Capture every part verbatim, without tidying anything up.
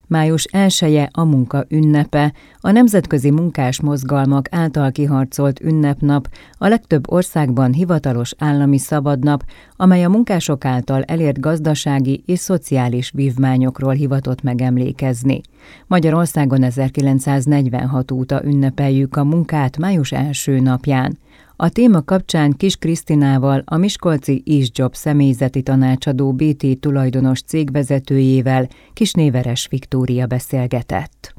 Május elseje a munka ünnepe, a nemzetközi munkás mozgalmak által kiharcolt ünnepnap, a legtöbb országban hivatalos állami szabadnap, amely a munkások által elért gazdasági és szociális vívmányokról hivatott megemlékezni. Magyarországon ezerkilencszáznegyvenhat óta ünnepeljük a munkát május első napján. A téma kapcsán Kis Krisztinával, a miskolci ISJOB személyzeti tanácsadó bé té tulajdonos cégvezetőjével, Kisnéveres Viktória beszélgetett.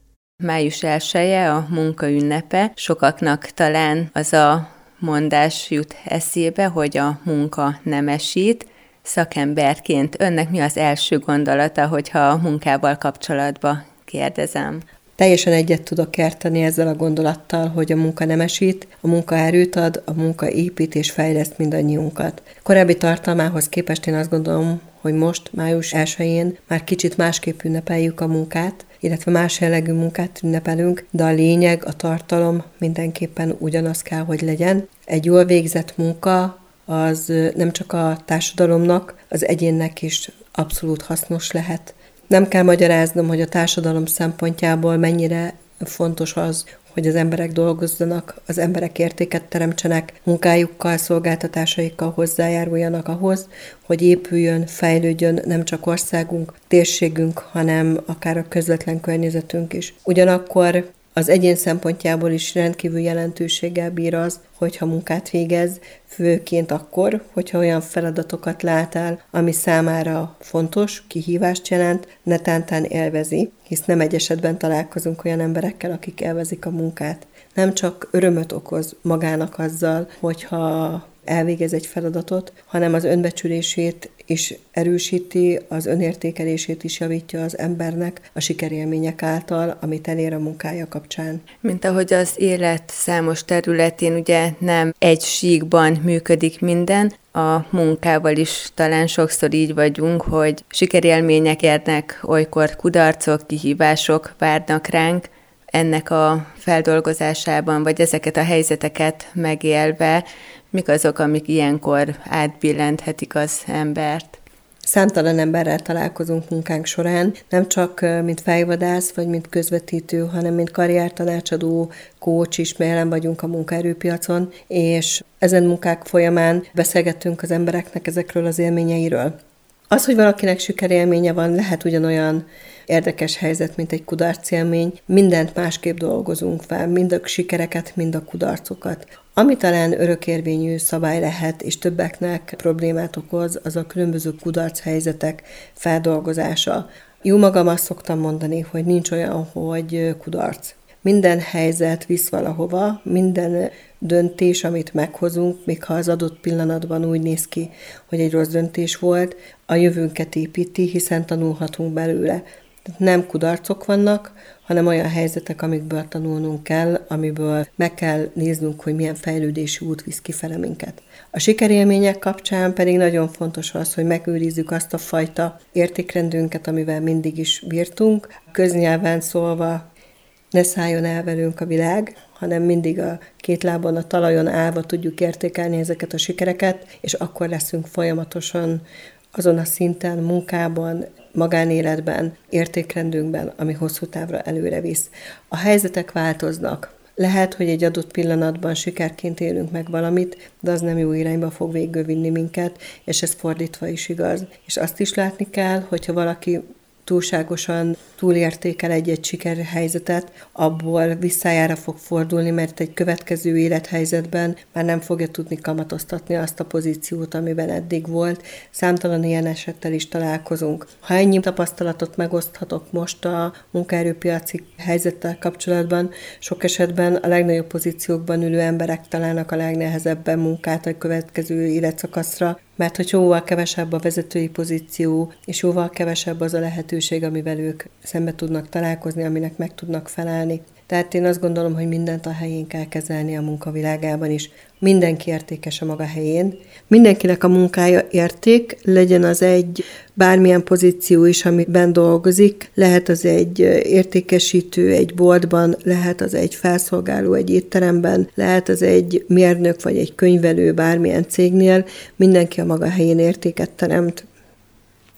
Május elseje a munka ünnepe. Sokaknak talán az a mondás jut eszébe, hogy a munka nemesít. Szakemberként önnek mi az első gondolata, hogyha a munkával kapcsolatba kérdezem? Teljesen egyet tudok érteni ezzel a gondolattal, hogy a munka nemesít, a munka erőt ad, a munka épít és fejleszt mindannyiunkat. Korábbi tartalmához képest én azt gondolom, hogy most, május elsején már kicsit másképp ünnepeljük a munkát, illetve más jellegű munkát ünnepelünk, de a lényeg, a tartalom mindenképpen ugyanaz kell, hogy legyen. Egy jól végzett munka az nem csak a társadalomnak, az egyénnek is abszolút hasznos lehet. Nem kell magyaráznom, hogy a társadalom szempontjából mennyire fontos az, hogy az emberek dolgozzanak, az emberek értéket teremtsenek, munkájukkal, szolgáltatásaikkal hozzájáruljanak ahhoz, hogy épüljön, fejlődjön nem csak országunk, térségünk, hanem akár a közvetlen környezetünk is. Ugyanakkor az egyén szempontjából is rendkívül jelentőséggel bír az, hogyha munkát végez, főként akkor, hogyha olyan feladatokat lát el, ami számára fontos, kihívást jelent, netántán élvezi, hisz nem egy esetben találkozunk olyan emberekkel, akik élvezik a munkát. Nem csak örömöt okoz magának azzal, hogyha elvégez egy feladatot, hanem az önbecsülését is erősíti, az önértékelését is javítja az embernek a sikerélmények által, amit elér a munkája kapcsán. Mint ahogy az élet számos területén ugye nem egy síkban működik minden, a munkával is talán sokszor így vagyunk, hogy sikerélmények érnek, olykor kudarcok, kihívások várnak ránk. Ennek a feldolgozásában, vagy ezeket a helyzeteket megélve, mik azok, amik ilyenkor átbillenthetik az embert? Számtalan emberrel találkozunk munkánk során, nem csak mint fejvadász, vagy mint közvetítő, hanem mint karriertanácsadó, coach is, jelen vagyunk a munkaerőpiacon, és ezen munkák folyamán beszélgettünk az embereknek ezekről az élményeiről. Az, hogy valakinek sikerélménye van, lehet ugyanolyan érdekes helyzet, mint egy kudarcélmény. Mindent másképp dolgozunk fel, mind a sikereket, mind a kudarcokat. Ami talán örökérvényű szabály lehet, és többeknek problémát okoz, az a különböző kudarchelyzetek feldolgozása. Jó magam azt szoktam mondani, hogy nincs olyan, hogy kudarc. Minden helyzet visz valahova, minden döntés, amit meghozunk, még ha az adott pillanatban úgy néz ki, hogy egy rossz döntés volt, a jövőnket építi, hiszen tanulhatunk belőle. Nem kudarcok vannak, hanem olyan helyzetek, amikből tanulnunk kell, amiből meg kell néznünk, hogy milyen fejlődési út visz kifele minket. A sikerélmények kapcsán pedig nagyon fontos az, hogy megőrizzük azt a fajta értékrendünket, amivel mindig is bírtunk. Köznyelven szólva, ne szálljon el velünk a világ, hanem mindig a két lábon, a talajon állva tudjuk értékelni ezeket a sikereket, és akkor leszünk folyamatosan azon a szinten, munkában, magánéletben, értékrendünkben, ami hosszú távra előre visz. A helyzetek változnak. Lehet, hogy egy adott pillanatban sikerként élünk meg valamit, de az nem jó irányba fog végigvinni minket, és ez fordítva is igaz. És azt is látni kell, hogyha valaki túlságosan túlértékel egy-egy sikerhelyzetet, abból visszájára fog fordulni, mert egy következő élethelyzetben már nem fogja tudni kamatoztatni azt a pozíciót, amiben eddig volt. Számtalan ilyen esettel is találkozunk. Ha ennyi tapasztalatot megoszthatok most a munkaerőpiaci helyzettel kapcsolatban, sok esetben a legnagyobb pozíciókban ülő emberek találnak a legnehezebben munkát a következő életszakaszra, mert hogy jóval kevesebb a vezetői pozíció, és jóval kevesebb az a lehetőség, amivel ők szembe tudnak találkozni, aminek meg tudnak felelni. Tehát én azt gondolom, hogy mindent a helyén kell kezelni a munkavilágában is. Mindenki értékes a maga helyén. Mindenkinek a munkája érték, legyen az egy bármilyen pozíció is, amiben dolgozik. Lehet az egy értékesítő egy boltban, lehet az egy felszolgáló egy étteremben, lehet az egy mérnök vagy egy könyvelő bármilyen cégnél. Mindenki a maga helyén értéket teremt.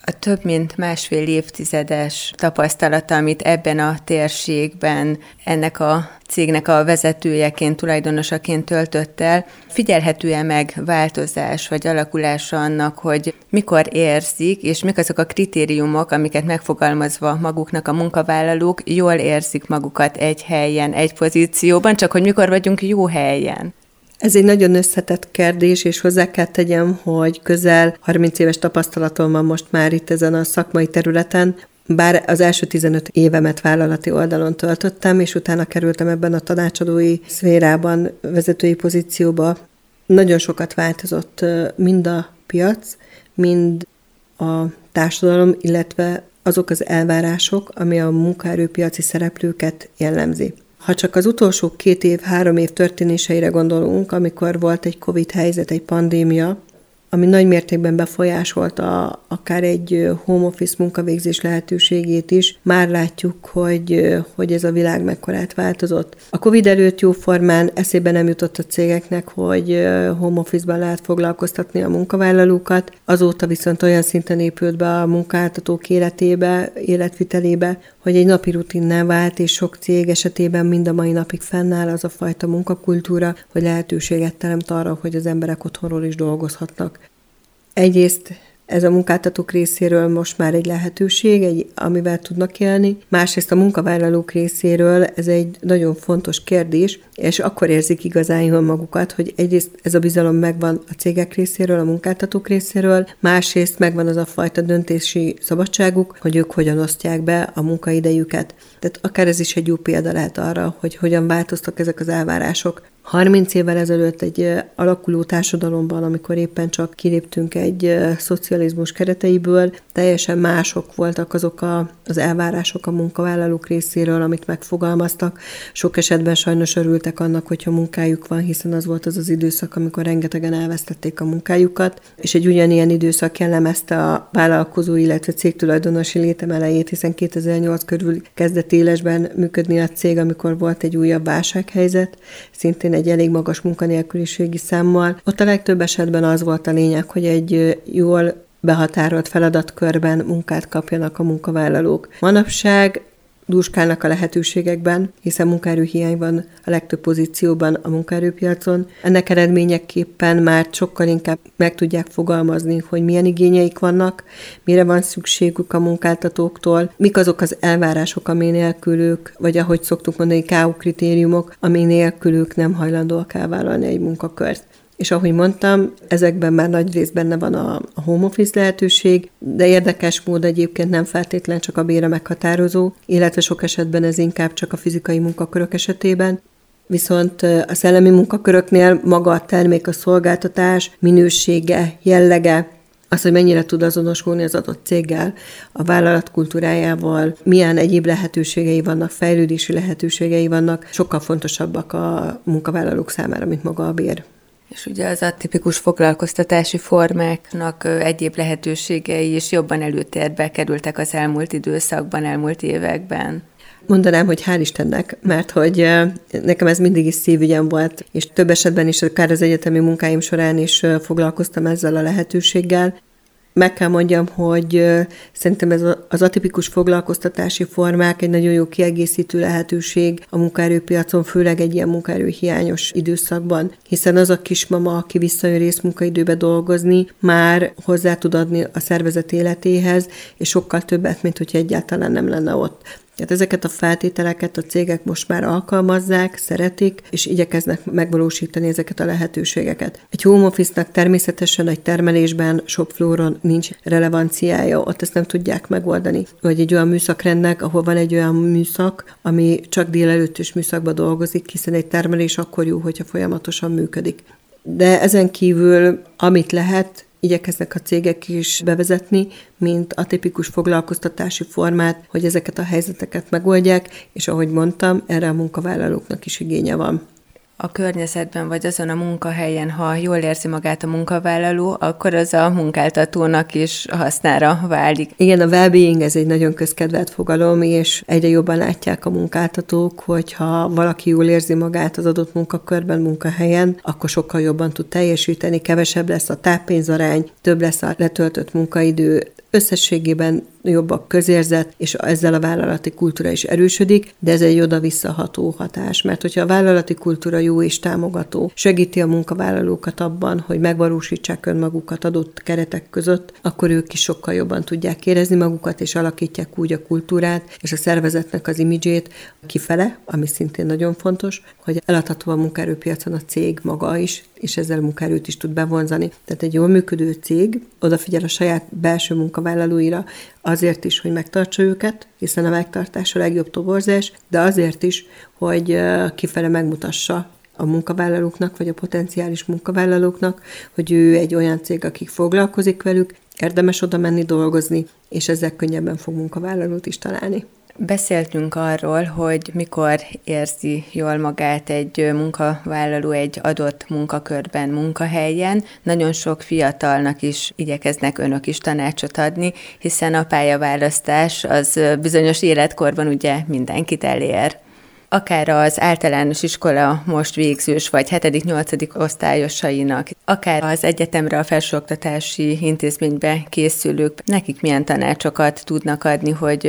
A több mint másfél évtizedes tapasztalata, amit ebben a térségben ennek a cégnek a vezetőjeként, tulajdonosaként töltött el, figyelhető-e meg változás vagy alakulása annak, hogy mikor érzik, és mik azok a kritériumok, amiket megfogalmazva maguknak a munkavállalók jól érzik magukat egy helyen, egy pozícióban, csak hogy mikor vagyunk jó helyen? Ez egy nagyon összetett kérdés, és hozzá kell tegyem, hogy közel harminc éves tapasztalatom van most már itt ezen a szakmai területen, bár az első tizenöt évemet vállalati oldalon töltöttem, és utána kerültem ebben a tanácsadói szférában, vezetői pozícióba. Nagyon sokat változott mind a piac, mind a társadalom, illetve azok az elvárások, ami a munkaerőpiaci szereplőket jellemzi. Ha csak az utolsó két év, három év történéseire gondolunk, amikor volt egy Covid helyzet, egy pandémia, ami nagy mértékben befolyásolta akár egy home office munkavégzés lehetőségét is, már látjuk, hogy, hogy ez a világ mekkorát változott. A Covid előtt jóformán eszébe nem jutott a cégeknek, hogy home office-ban lehet foglalkoztatni a munkavállalókat, azóta viszont olyan szinten épült be a munkáltatók életébe, életvitelébe, hogy egy napi rutinná vált, és sok cég esetében mind a mai napig fennáll az a fajta munkakultúra, hogy lehetőséget teremt arra, hogy az emberek otthonról is dolgozhatnak. Egyrészt ez a munkáltatók részéről most már egy lehetőség, egy, amivel tudnak élni. Másrészt a munkavállalók részéről ez egy nagyon fontos kérdés, és akkor érzik igazán jól magukat, hogy egyrészt ez a bizalom megvan a cégek részéről, a munkáltatók részéről, másrészt megvan az a fajta döntési szabadságuk, hogy ők hogyan osztják be a munkaidejüket. Tehát akár ez is egy jó példa lehet arra, hogy hogyan változtak ezek az elvárások. harminc évvel ezelőtt egy alakuló társadalomban, amikor éppen csak kiléptünk egy szocializmus kereteiből, teljesen mások voltak azok a, az elvárások a munkavállalók részéről, amit megfogalmaztak. Sok esetben sajnos örültek annak, hogyha munkájuk van, hiszen az volt az az időszak, amikor rengetegen elvesztették a munkájukat, és egy ugyanilyen időszak jellemezte a vállalkozó, illetve cégtulajdonosi létem elejét, hiszen kétezer-nyolc körül kezdett élesben működni a cég, amikor volt egy újabb válsághelyzet, szintén egy elég magas munkanélküliségi számmal. Ott a legtöbb esetben az volt a lényeg, hogy egy jól behatárolt feladatkörben munkát kapjanak a munkavállalók. Manapság dúskálnak a lehetőségekben, hiszen munkaerőhiány van a legtöbb pozícióban a munkaerőpiacon. Ennek eredményeképpen már sokkal inkább meg tudják fogalmazni, hogy milyen igényeik vannak, mire van szükségük a munkáltatóktól, mik azok az elvárások, ami nélkül ők, vagy ahogy szoktuk mondani, ká o kritériumok, ami nélkül ők nem hajlandóak elvállalni egy munkakört. És ahogy mondtam, ezekben már nagy rész benne van a home office lehetőség, de érdekes mód egyébként nem feltétlen csak a bére meghatározó, illetve sok esetben ez inkább csak a fizikai munkakörök esetében. Viszont a szellemi munkaköröknél maga a termék, a szolgáltatás minősége, jellege, az, hogy mennyire tud azonosulni az adott céggel, a vállalat kultúrájával, milyen egyéb lehetőségei vannak, fejlődési lehetőségei vannak, sokkal fontosabbak a munkavállalók számára, mint maga a bér. És ugye az atipikus foglalkoztatási formáknak egyéb lehetőségei is jobban előtérbe kerültek az elmúlt időszakban, elmúlt években. Mondanám, hogy hál' Istennek, mert hogy nekem ez mindig is szívügyem volt, és több esetben is akár az egyetemi munkáim során is foglalkoztam ezzel a lehetőséggel. Meg kell mondjam, hogy szerintem ez az atipikus foglalkoztatási formák egy nagyon jó kiegészítő lehetőség a munkaerőpiacon, főleg egy ilyen munkaerőhiányos időszakban, hiszen az a kismama, aki visszajön részmunkaidőbe dolgozni, már hozzá tud adni a szervezet életéhez, és sokkal többet, mint hogyha egyáltalán nem lenne ott. Tehát ezeket a feltételeket a cégek most már alkalmazzák, szeretik, és igyekeznek megvalósítani ezeket a lehetőségeket. Egy home office-nak természetesen egy termelésben, shopflooron nincs relevanciája, ott ezt nem tudják megoldani. Vagy egy olyan műszakrendnek, ahol van egy olyan műszak, ami csak délelőttös műszakban dolgozik, hiszen egy termelés akkor jó, hogyha folyamatosan működik. De ezen kívül, amit lehet, igyekeznek a cégek is bevezetni, mint atipikus foglalkoztatási formát, hogy ezeket a helyzeteket megoldják, és ahogy mondtam, erre a munkavállalóknak is igénye van. A környezetben vagy azon a munkahelyen, ha jól érzi magát a munkavállaló, akkor az a munkáltatónak is hasznára válik. Igen, a well-being ez egy nagyon közkedvelt fogalom, és egyre jobban látják a munkáltatók, hogyha valaki jól érzi magát az adott munkakörben, munkahelyen, akkor sokkal jobban tud teljesíteni, kevesebb lesz a táppénzarány, több lesz a letöltött munkaidő, összességében jobb a közérzet, és ezzel a vállalati kultúra is erősödik, de ez egy oda-visszaható hatás, mert hogyha a vállalati kultúra jó és támogató, segíti a munkavállalókat abban, hogy megvalósítsák önmagukat adott keretek között, akkor ők is sokkal jobban tudják érezni magukat, és alakítják úgy a kultúrát, és a szervezetnek az imidzsét kifele, ami szintén nagyon fontos, hogy eladható a munkaerőpiacon a cég maga is, és ezzel a munkaerőt is tud bevonzani. Tehát egy jól működő cég odafigyel a saját belső munkavállalóira azért is, hogy megtartsa őket, hiszen a megtartás a legjobb toborzás, de azért is, hogy kifele megmutassa a munkavállalóknak, vagy a potenciális munkavállalóknak, hogy ő egy olyan cég, akik foglalkozik velük, érdemes oda menni dolgozni, és ezzel könnyebben fog munkavállalót is találni. Beszéltünk arról, hogy mikor érzi jól magát egy munkavállaló egy adott munkakörben, munkahelyen. Nagyon sok fiatalnak is igyekeznek önök is tanácsot adni, hiszen a pályaválasztás az bizonyos életkorban ugye mindenkit elér. Akár az általános iskola most végzős vagy hetedik-nyolcadik osztályosainak, akár az egyetemre, a felsőoktatási intézménybe készülők, nekik milyen tanácsokat tudnak adni, hogy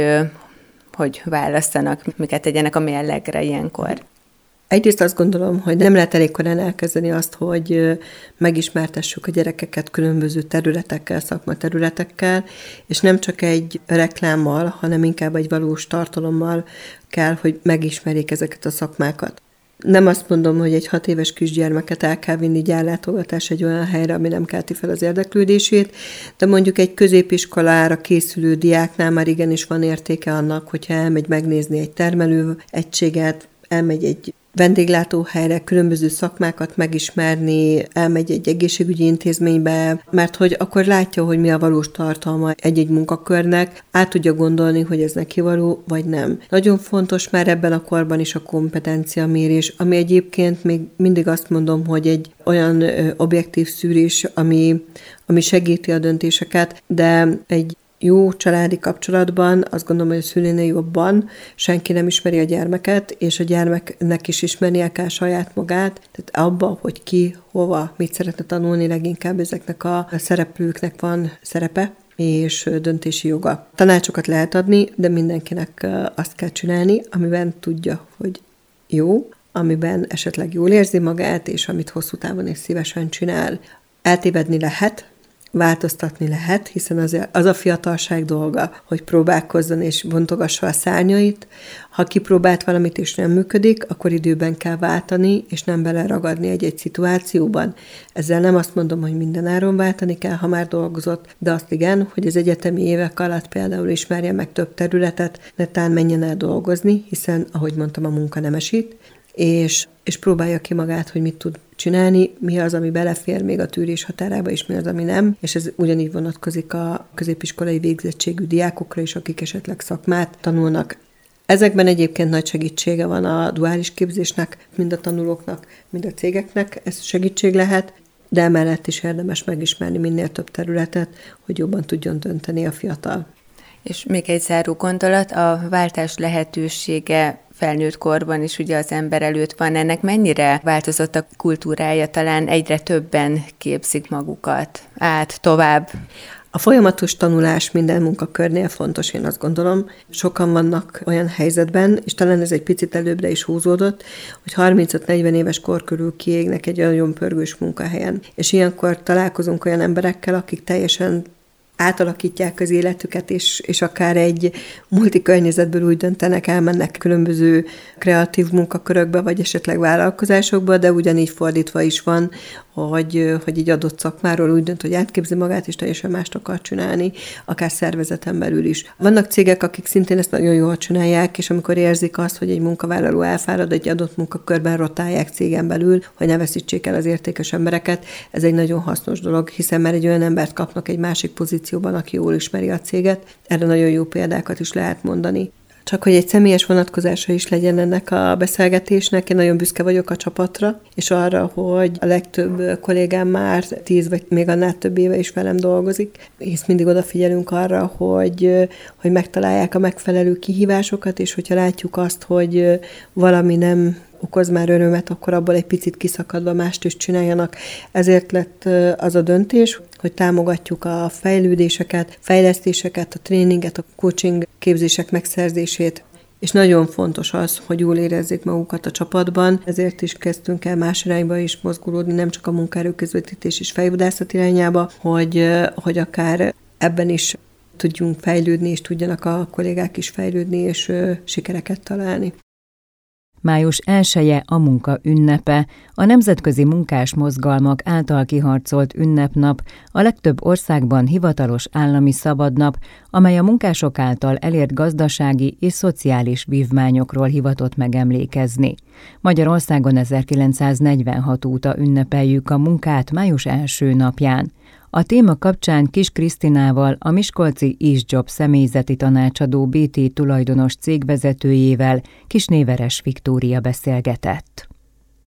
hogy választanak, miket tegyenek a mérlegre ilyenkor? Egyrészt azt gondolom, hogy nem lehet elég korán elkezdeni azt, hogy megismertessük a gyerekeket különböző területekkel, szakmaterületekkel, és nem csak egy reklámmal, hanem inkább egy valós tartalommal kell, hogy megismerjék ezeket a szakmákat. Nem azt mondom, hogy egy hat éves kisgyermeket el kell vinni gyárlátogatás egy olyan helyre, ami nem kelti fel az érdeklődését, de mondjuk egy középiskolára készülő diáknál már igenis van értéke annak, hogyha elmegy megnézni egy termelő egységet, elmegy egy vendéglátóhelyre, különböző szakmákat megismerni, elmegy egy egészségügyi intézménybe, mert hogy akkor látja, hogy mi a valós tartalma egy-egy munkakörnek, át tudja gondolni, hogy ez neki való, vagy nem. Nagyon fontos már ebben a korban is a kompetenciamérés, ami egyébként még mindig azt mondom, hogy egy olyan ö, objektív szűrés, ami, ami segíti a döntéseket, de egy jó családi kapcsolatban azt gondolom, hogy a szülőnél jobban senki nem ismeri a gyermeket, és a gyermeknek is ismernie kell saját magát, tehát abba, hogy ki, hova, mit szeretne tanulni, leginkább ezeknek a szereplőknek van szerepe és döntési joga. Tanácsokat lehet adni, de mindenkinek azt kell csinálni, amiben tudja, hogy jó, amiben esetleg jól érzi magát, és amit hosszú távon és szívesen csinál. Eltévedni lehet, változtatni lehet, hiszen az, az a fiatalság dolga, hogy próbálkozzon és bontogassa a szárnyait. Ha kipróbált valamit és nem működik, akkor időben kell váltani, és nem beleragadni egy-egy szituációban. Ezzel nem azt mondom, hogy mindenáron váltani kell, ha már dolgozott, de azt igen, hogy az egyetemi évek alatt például ismerje meg több területet, netán menjen el dolgozni, hiszen, ahogy mondtam, a munka nem esít, és, és próbálja ki magát, hogy mit tud csinálni, mi az, ami belefér még a tűrés határába, és mi az, ami nem, és ez ugyanígy vonatkozik a középiskolai végzettségű diákokra is, akik esetleg szakmát tanulnak. Ezekben egyébként nagy segítsége van a duális képzésnek, mind a tanulóknak, mind a cégeknek, ez segítség lehet, de emellett is érdemes megismerni minél több területet, hogy jobban tudjon dönteni a fiatal. És még egy záró gondolat, a váltás lehetősége felnőtt korban is ugye az ember előtt van. Ennek mennyire változott a kultúrája? Talán egyre többen képzik magukat át, tovább. A folyamatos tanulás minden munkakörnél fontos, én azt gondolom. Sokan vannak olyan helyzetben, és talán ez egy picit előbbre is húzódott, hogy harmincöt-negyven éves kor körül kiégnek egy olyan pörgős munkahelyen. És ilyenkor találkozunk olyan emberekkel, akik teljesen átalakítják az életüket, és, és akár egy multikörnyezetből úgy döntenek, elmennek különböző kreatív munkakörökbe, vagy esetleg vállalkozásokba, de ugyanígy fordítva is van, hogy, hogy egy adott szakmáról úgy dönt, hogy átképzi magát, és teljesen mást akar csinálni, akár szervezeten belül is. Vannak cégek, akik szintén ezt nagyon jól csinálják, és amikor érzik azt, hogy egy munkavállaló elfárad, egy adott munkakörben rotálják cégen belül, hogy ne veszítsék el az értékes embereket, ez egy nagyon hasznos dolog, hiszen már egy olyan embert kapnak egy másik pozícióban, aki jól ismeri a céget. Erre nagyon jó példákat is lehet mondani. Csak hogy egy személyes vonatkozása is legyen ennek a beszélgetésnek, én nagyon büszke vagyok a csapatra, és arra, hogy a legtöbb kollégám már tíz vagy még annál több éve is velem dolgozik, hisz mindig odafigyelünk arra, hogy, hogy megtalálják a megfelelő kihívásokat, és hogyha látjuk azt, hogy valami nem okoz már örömet, akkor abból egy picit kiszakadva mást is csináljanak. Ezért lett az a döntés, hogy támogatjuk a fejlődéseket, fejlesztéseket, a tréninget, a coaching képzések megszerzését. És nagyon fontos az, hogy jól érezzék magukat a csapatban, ezért is kezdtünk el más irányba is mozgulódni, nem csak a munkaerőközvetítés és fejvadászat irányába, hogy, hogy akár ebben is tudjunk fejlődni, és tudjanak a kollégák is fejlődni, és sikereket találni. május elseje a munka ünnepe, a nemzetközi munkás mozgalmak által kiharcolt ünnepnap, a legtöbb országban hivatalos állami szabadnap, amely a munkások által elért gazdasági és szociális vívmányokról hivatott megemlékezni. Magyarországon ezerkilencszáznegyvenhat óta ünnepeljük a munkát május első napján. A téma kapcsán Kis Krisztinával, a miskolci EaseJob személyzeti tanácsadó bé té tulajdonos cégvezetőjével, Kisné Veres Viktória beszélgetett.